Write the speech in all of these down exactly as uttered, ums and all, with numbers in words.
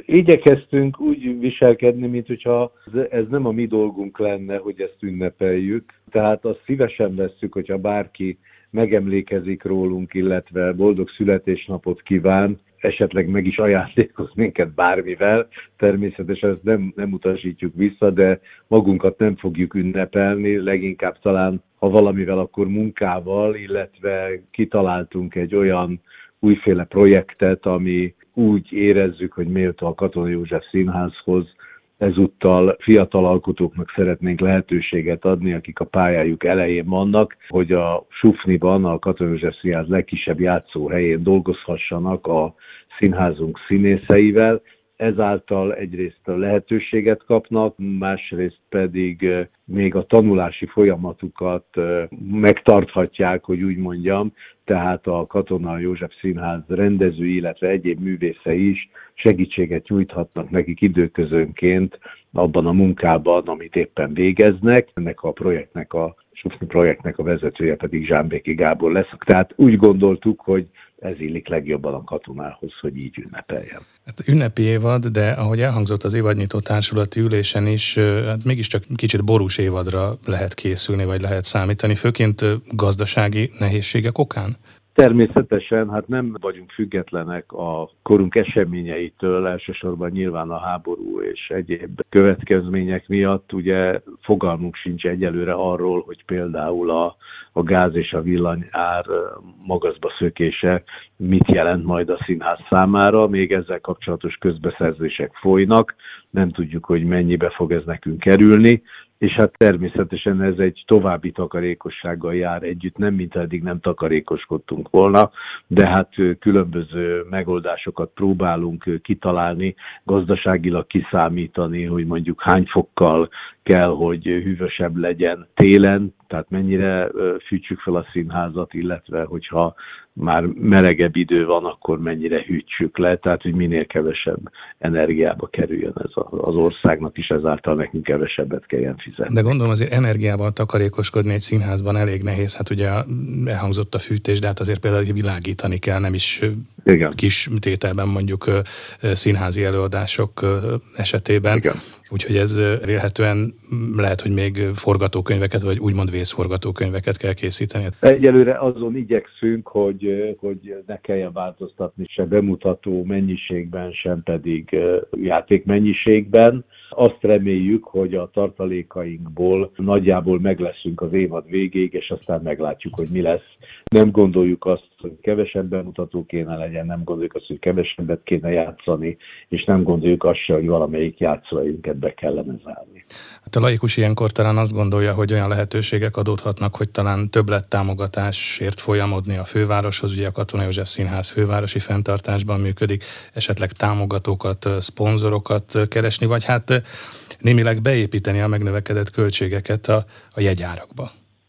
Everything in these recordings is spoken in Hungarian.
Igyekeztünk úgy viselkedni, mint hogyha ez nem a mi dolgunk lenne, hogy ezt ünnepeljük. Tehát azt szívesen vesszük, hogyha bárki megemlékezik rólunk, illetve boldog születésnapot kíván, esetleg meg is ajándékoz minket bármivel. Természetesen ezt nem, nem utasítjuk vissza, de magunkat nem fogjuk ünnepelni, leginkább talán, ha valamivel, akkor munkával, illetve kitaláltunk egy olyan újféle projektet, ami úgy érezzük, hogy méltó a Katona József Színházhoz. Ezúttal fiatal alkotóknak szeretnénk lehetőséget adni, akik a pályájuk elején vannak, hogy a Sufniban, a Katona József Színház legkisebb játszóhelyén dolgozhassanak a színházunk színészeivel. Ezáltal egyrészt a lehetőséget kapnak, másrészt pedig még a tanulási folyamatukat megtarthatják, hogy úgy mondjam, tehát a Katona József Színház rendezői, illetve egyéb művészei is segítséget nyújthatnak nekik időközönként abban a munkában, amit éppen végeznek. Ennek a projektnek, a Sufni projektnek a vezetője pedig Zsámbéki Gábor lesz. Tehát úgy gondoltuk, hogy ez illik legjobban a Katonához, hogy így ünnepeljen. Hát ünnepi évad, de ahogy elhangzott az évadnyitó társulati ülésen is, hát mégiscsak kicsit borús évadra lehet készülni, vagy lehet számítani, főként gazdasági nehézségek okán? Természetesen, hát nem vagyunk függetlenek a korunk eseményeitől, elsősorban nyilván a háború és egyéb következmények miatt. Ugye fogalmunk sincs egyelőre arról, hogy például a, a gáz és a villany ár magasba szökése mit jelent majd a színház számára. Még ezzel kapcsolatos közbeszerzések folynak, nem tudjuk, hogy mennyibe fog ez nekünk kerülni. És hát természetesen ez egy további takarékossággal jár együtt, nem mint eddig nem takarékoskodtunk volna, de hát különböző megoldásokat próbálunk kitalálni, gazdaságilag kiszámítani, hogy mondjuk hány fokkal kell, hogy hűvösebb legyen télen, tehát mennyire fűtsük fel a színházat, illetve hogyha már melegebb idő van, akkor mennyire hűtsük le, tehát hogy minél kevesebb energiába kerüljön ez az országnak is, ezáltal nekünk kevesebbet kelljen fizetni. De gondolom azért energiával takarékoskodni egy színházban elég nehéz, hát ugye elhangzott a fűtés, de hát azért például világítani kell, nem is igen. Kis tételben mondjuk színházi előadások esetében. Igen. Úgyhogy ez élhetően lehet, hogy még forgatókönyveket, vagy úgymond vészforgatókönyveket kell készíteni. Egyelőre azon igyekszünk, hogy, hogy ne kelljen változtatni se bemutató mennyiségben, sem pedig játékmennyiségben. Azt reméljük, hogy a tartalékainkból nagyjából meg leszünk az évad végéig, és aztán meglátjuk, hogy mi lesz. Nem gondoljuk azt, hogy kevesebb bemutató kéne legyen, nem gondoljuk azt, hogy kevesebbet kéne játszani, és nem gondoljuk azt se, hogy valamelyik játszóhelyünket be kellene zárni. Hát a laikus ilyenkor talán azt gondolja, hogy olyan lehetőségek adódhatnak, hogy talán többlettámogatásért folyamodni a fővároshoz, ugye a Katona József Színház fővárosi fenntartásban működik, esetleg támogatókat, szponzorokat keresni, vagy hát némileg beépíteni a megnövekedett költségeket a, a jegyárakba.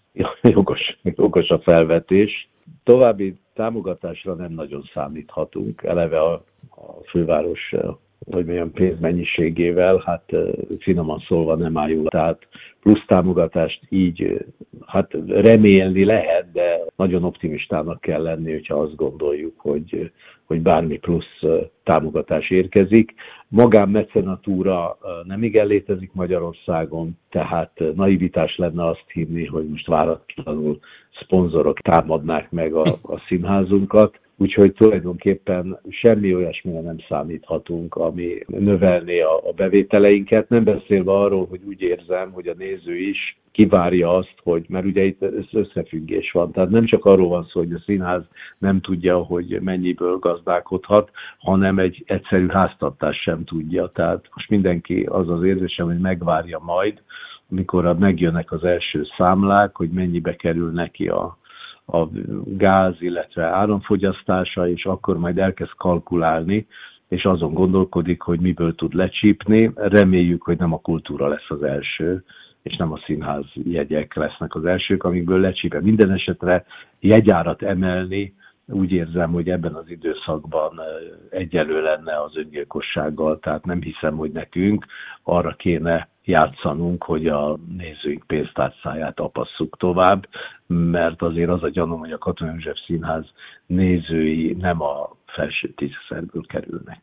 Jogos, jogos a felvetés. További támogatásra nem nagyon számíthatunk. Eleve a, a főváros, hogy milyen pénzmennyiségével, hát finoman szólva nem áll jól. Tehát plusz támogatást így hát remélni lehet, de nagyon optimistának kell lenni, hogyha azt gondoljuk, hogy, hogy bármi plusz támogatás érkezik. Magánmecenatúra nem igen létezik Magyarországon, tehát naivitás lenne azt hinni, hogy most váratlanul szponzorok támadnák meg a, a színházunkat. Úgyhogy tulajdonképpen semmi olyasmire nem számíthatunk, ami növelné a, a bevételeinket. Nem beszélve arról, hogy úgy érzem, hogy a néző is kivárja azt, hogy, mert ugye itt összefüggés van. Tehát nem csak arról van szó, hogy a színház nem tudja, hogy mennyiből gazdálkodhat, hanem egy egyszerű háztartás sem tudja. Tehát most mindenki az az érzésem, hogy megvárja majd, amikor megjönnek az első számlák, hogy mennyibe kerül neki a a gáz, illetve áramfogyasztása, és akkor majd elkezd kalkulálni, és azon gondolkodik, hogy miből tud lecsípni. Reméljük, hogy nem a kultúra lesz az első, és nem a színház jegyek lesznek az elsők, amikből lecsípel. Minden esetre jegyárat emelni, úgy érzem, hogy ebben az időszakban egyenlő lenne az öngyilkossággal, tehát nem hiszem, hogy nekünk arra kéne játszanunk, hogy a nézőink pénztárcáját apasszuk tovább, mert azért az a gyanúm, hogy a Katona József Színház nézői nem a felső tízezerből kerülnek ki.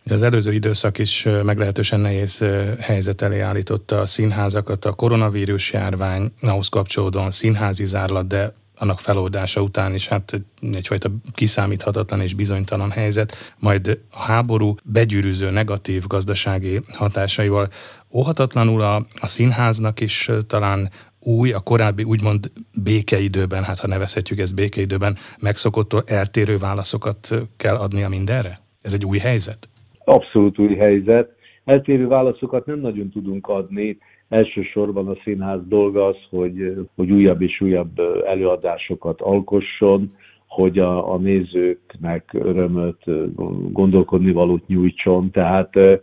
Az előző időszak is meglehetősen nehéz helyzet elé állította a színházakat, a koronavírus járvány, ahhoz kapcsolódóan színházi zárlat, de annak feloldása után is hát egyfajta kiszámíthatatlan és bizonytalan helyzet, majd a háború begyűrűző negatív gazdasági hatásaival óhatatlanul a, a színháznak is talán új, a korábbi úgymond békeidőben, hát ha nevezhetjük ezt békeidőben, megszokottól eltérő válaszokat kell adnia mindenre? Ez egy új helyzet? Abszolút új helyzet. Eltérő válaszokat nem nagyon tudunk adni. Elsősorban a színház dolga az, hogy, hogy újabb és újabb előadásokat alkosson, hogy a, a nézőknek örömöt, gondolkodni valót nyújtson. Tehát e,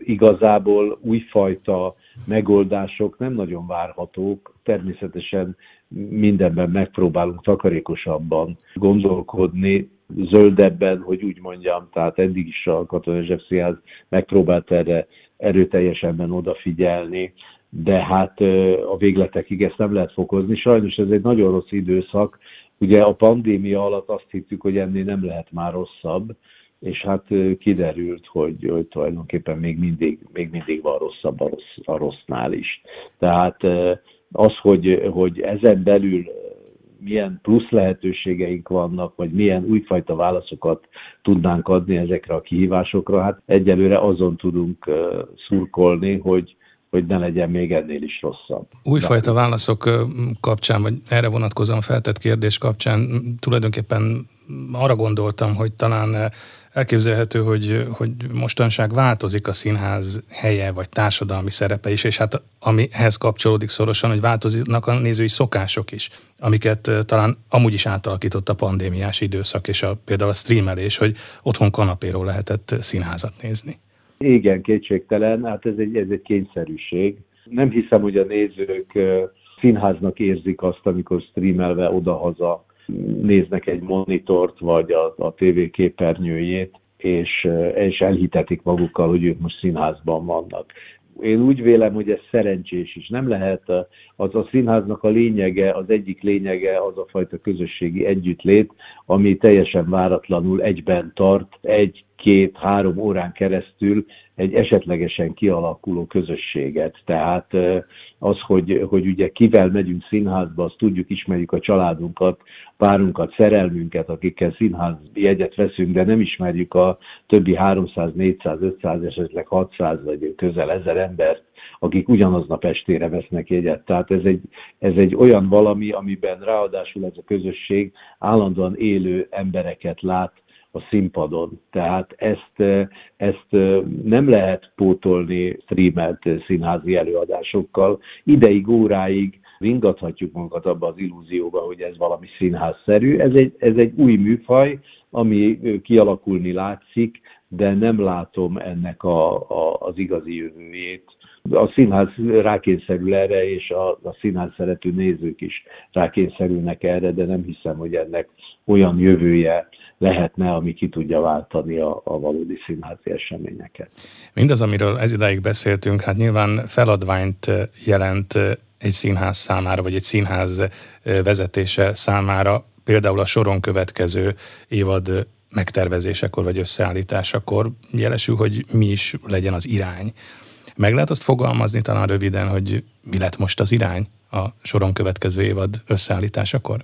igazából újfajta megoldások nem nagyon várhatók. Természetesen mindenben megpróbálunk takarékosabban gondolkodni, zöldebben, hogy úgy mondjam, tehát eddig is a Katona József Színház megpróbált erre erőteljesebben odafigyelni, de hát a végletekig ezt nem lehet fokozni. Sajnos ez egy nagyon rossz időszak. Ugye a pandémia alatt azt hittük, hogy ennél nem lehet már rosszabb, és hát kiderült, hogy, hogy tulajdonképpen még mindig, még mindig van rosszabb a, rossz, a rossznál is. Tehát az, hogy, hogy ezen belül milyen plusz lehetőségeink vannak, vagy milyen újfajta válaszokat tudnánk adni ezekre a kihívásokra, hát egyelőre azon tudunk szurkolni, hogy hogy ne legyen még ennél is rosszabb. Újfajta válaszok kapcsán, vagy erre vonatkozóan feltett kérdés kapcsán tulajdonképpen arra gondoltam, hogy talán elképzelhető, hogy, hogy mostanság változik a színház helye, vagy társadalmi szerepe is, és hát amihez kapcsolódik szorosan, hogy változnak a nézői szokások is, amiket talán amúgy is átalakított a pandémiás időszak, és a, például a streamelés, hogy otthon kanapéról lehetett színházat nézni. Igen, kétségtelen, hát ez egy, ez egy kényszerűség. Nem hiszem, hogy a nézők színháznak érzik azt, amikor streamelve odahaza néznek egy monitort, vagy a, a tévé képernyőjét, és, és elhitetik magukkal, hogy ők most színházban vannak. Én úgy vélem, hogy ez szerencsés is. Nem lehet, az a színháznak a lényege, az egyik lényege az a fajta közösségi együttlét, ami teljesen váratlanul egyben tart, egy, két, három órán keresztül egy esetlegesen kialakuló közösséget. Tehát az, hogy, hogy ugye kivel megyünk színházba, azt tudjuk, ismerjük a családunkat, párunkat, szerelmünket, akikkel színház jegyet veszünk, de nem ismerjük a többi háromszáz, négyszáz, ötszáz, esetleg hatszáz vagy közel ezer embert, akik ugyanaznap estére vesznek jegyet. Tehát ez egy, ez egy olyan valami, amiben ráadásul ez a közösség állandóan élő embereket lát a színpadon. Tehát ezt, ezt nem lehet pótolni streamelt színházi előadásokkal. Ideig, óráig ringathatjuk magunkat abba az illúzióba, hogy ez valami színházszerű. Ez egy, ez egy új műfaj, ami kialakulni látszik, de nem látom ennek a, a, az igazi jövőjét. A színház rákényszerül erre, és a, a színház szerető nézők is rákényszerülnek erre, de nem hiszem, hogy ennek olyan jövője lehetne, ami ki tudja váltani a, a valódi színházi eseményeket. Mindaz, amiről ez idáig beszéltünk, hát nyilván feladványt jelent egy színház számára, vagy egy színház vezetése számára, például a soron következő évad megtervezésekor, vagy összeállításakor jelesül, hogy mi is legyen az irány. Meg lehet azt fogalmazni talán röviden, hogy mi lett most az irány a soron következő évad összeállításakor?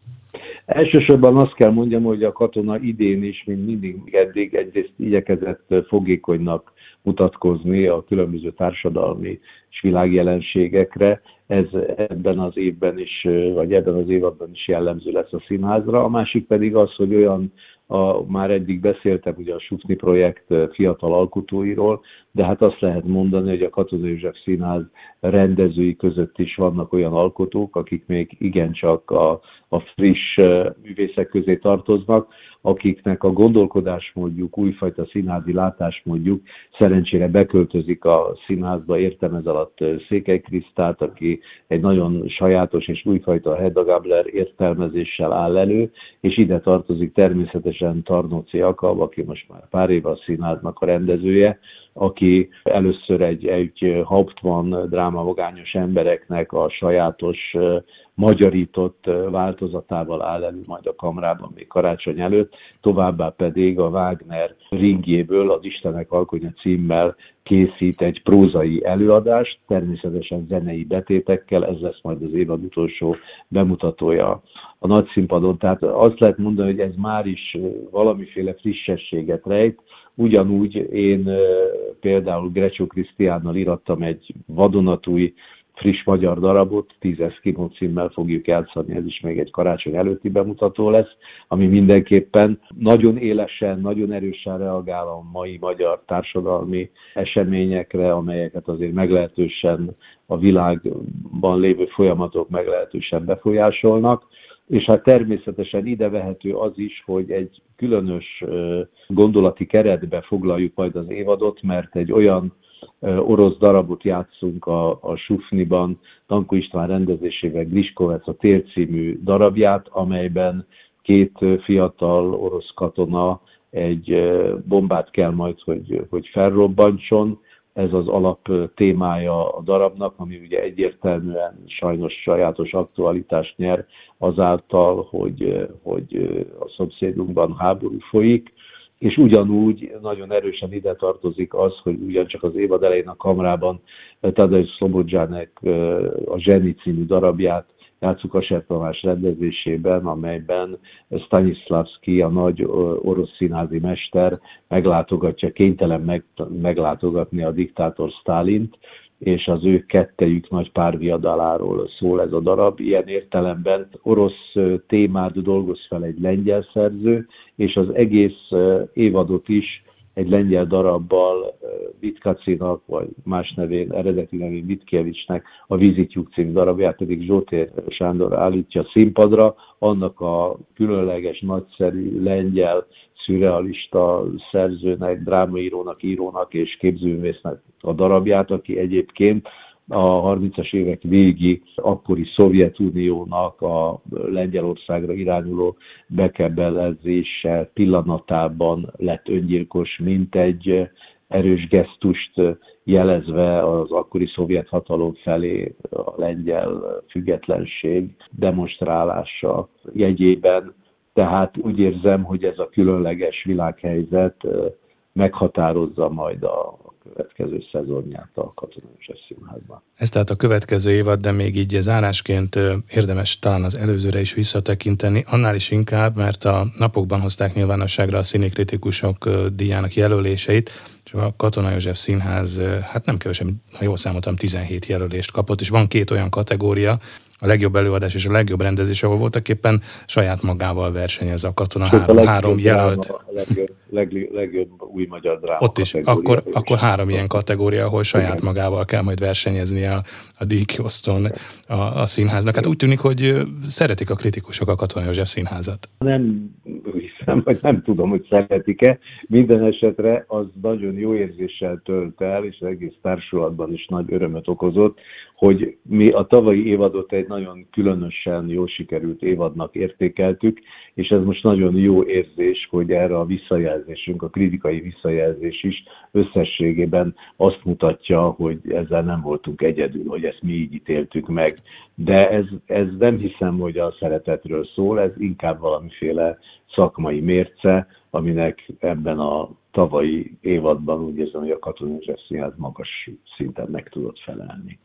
Elsősorban azt kell mondjam, hogy a Katona idén is, mint mindig eddig, egyrészt igyekezett fogékonynak mutatkozni a különböző társadalmi és világjelenségekre. Ez ebben az évben is, vagy ebben az évadban is jellemző lesz a színházra. A másik pedig az, hogy olyan, a, már eddig beszéltem ugye a Sufni projekt fiatal alkotóiról, de hát azt lehet mondani, hogy a Katona József Színház rendezői között is vannak olyan alkotók, akik még igencsak a, a friss művészek közé tartoznak, akiknek a gondolkodásmódjuk, újfajta színházi látásmódjuk szerencsére beköltözik a színházba, értem ez alatt Székely Krisztát, aki egy nagyon sajátos és újfajta Hedda Gabler értelmezéssel áll elő, és ide tartozik természetesen Tarnóci Jakab, aki most már pár éve a színháznak a rendezője, aki először egy, egy Hauptmann drámavagányos embereknek a sajátos magyarított változatával áll elő majd a kamrában még karácsony előtt, továbbá pedig a Wagner ringjéből az Istenek alkonya címmel készít egy prózai előadást, természetesen zenei betétekkel, ez lesz majd az évad utolsó bemutatója a nagyszínpadon. Tehát azt lehet mondani, hogy ez már is valamiféle frissességet rejt. Ugyanúgy én például Grecsó Krisztiánnal írattam egy vadonatúj friss magyar darabot, tíz eszkimó címmel fogjuk játszani, ez is még egy karácsony előtti bemutató lesz, ami mindenképpen nagyon élesen, nagyon erősen reagál a mai magyar társadalmi eseményekre, amelyeket azért meglehetősen a világban lévő folyamatok meglehetősen befolyásolnak. És hát természetesen ide vehető az is, hogy egy különös gondolati keretbe foglaljuk majd az évadot, mert egy olyan orosz darabot játszunk a, a Sufniban, Danko István rendezésével, Gliskovec a Tér című darabját, amelyben két fiatal orosz katona egy bombát kell majd, hogy, hogy felrobbantson. Ez az alap témája a darabnak, ami ugye egyértelműen sajnos sajátos aktualitást nyer azáltal, hogy, hogy a szomszédunkban háború folyik. És ugyanúgy nagyon erősen ide tartozik az, hogy ugyancsak az évad elején a kamrában Tadeusz Szlobodzsánek a Zseni című darabját játsszuk a Kossuth Tamás rendezésében, amelyben Stanislavski, a nagy orosz színházi mester meglátogatja, kénytelen meg, meglátogatni a diktátor Sztálint, és az ő kettejük nagy párviadaláról szól ez a darab. Ilyen értelemben orosz témát dolgoz fel egy lengyel szerző, és az egész évadot is egy lengyel darabbal Vitkacinak, vagy más nevén, eredeti nevén Vitkievicsnek a Vízityúk című darabját pedig Zsótér Sándor állítja színpadra, annak a különleges, nagyszerű lengyel szürrealista szerzőnek, drámaírónak, írónak és képzőművésznek a darabját, aki egyébként a harmincas évek végi akkori Szovjetuniónak a Lengyelországra irányuló bekebelezése pillanatában lett öngyilkos, mint egy erős gesztust jelezve az akkori szovjet hatalom felé a lengyel függetlenség demonstrálása jegyében. Tehát úgy érzem, hogy ez a különleges világhelyzet meghatározza majd a következő szezonját a Katona József Színházban. Ez tehát a következő évad, de még így zárásként érdemes talán az előzőre is visszatekinteni, annál is inkább, mert a napokban hozták nyilvánosságra a színikritikusok díjának jelöléseit, és a Katona József Színház, hát nem kevesebb, ha jól számoltam, tizenhét jelölést kapott, és van két olyan kategória, a legjobb előadás és a legjobb rendezés, ahol voltak éppen saját magával versenyez a Katona három, három jelölt. A legjobb, legjobb, legjobb új magyar dráma ott is, akkor, akkor három ilyen kategória, ahol saját igen. magával kell majd versenyezni a, a díjkiosztón a, a színháznak. Hát úgy tűnik, hogy szeretik a kritikusok a Katona József Színházat. Nem hiszem, vagy nem tudom, hogy szeretik-e. Minden esetre az nagyon jó érzéssel tölt el, és az egész társulatban is nagy örömöt okozott, hogy mi a tavalyi évadot egy nagyon különösen jól sikerült évadnak értékeltük, és ez most nagyon jó érzés, hogy erre a visszajelzésünk, a kritikai visszajelzés is összességében azt mutatja, hogy ezzel nem voltunk egyedül, hogy ezt mi így ítéltük meg. De ez, ez nem hiszem, hogy a szeretetről szól, ez inkább valamiféle szakmai mérce, aminek ebben a tavalyi évadban úgy érzem, hogy a Katona József Színház magas szinten meg tudott felelni.